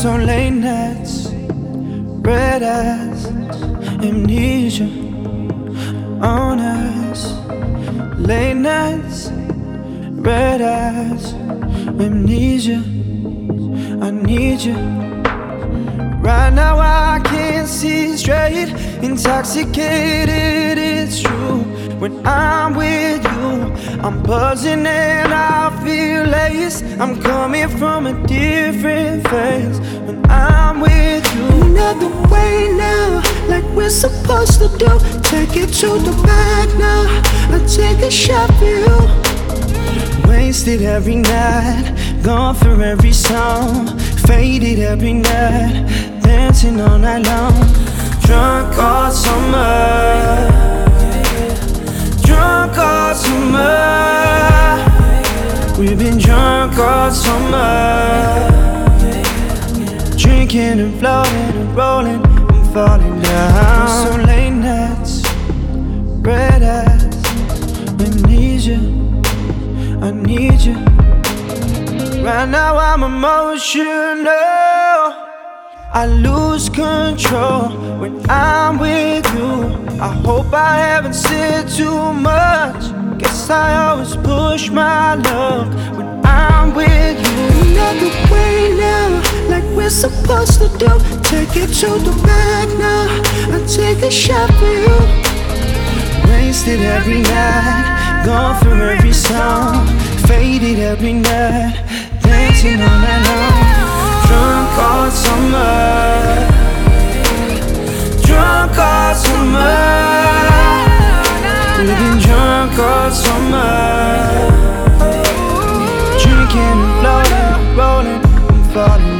So late nights, red eyes, amnesia on us. Late nights, red eyes, amnesia. I need you. Right now I can't see straight. Intoxicated, it's true. When I'm with you, I'm buzzing and I feel lace. I'm coming from a different phase. When I'm with you, another way now, like we're supposed to do. Take it to the back now. I take a shot for you. wasted every night, gone for every song, faded every night, dancing all night long. Drunk all summer, drunk all summer. We've been drunk all summer, drinking and floating and rolling and falling down. So late nights, red eyes, amnesia. I need you. Right now I'm emotional. I lose control when I'm with you. I hope I haven't said too much. Guess I always push my luck when I'm with you. Another way now, like we're supposed to do. Take it to the back now. I take a shot for you. Wasted every night, gone for every song, faded every night, dancing all night long. Drunk all summer, drunk all summer. We've been drunk all summer, drinking and floating, rolling and falling.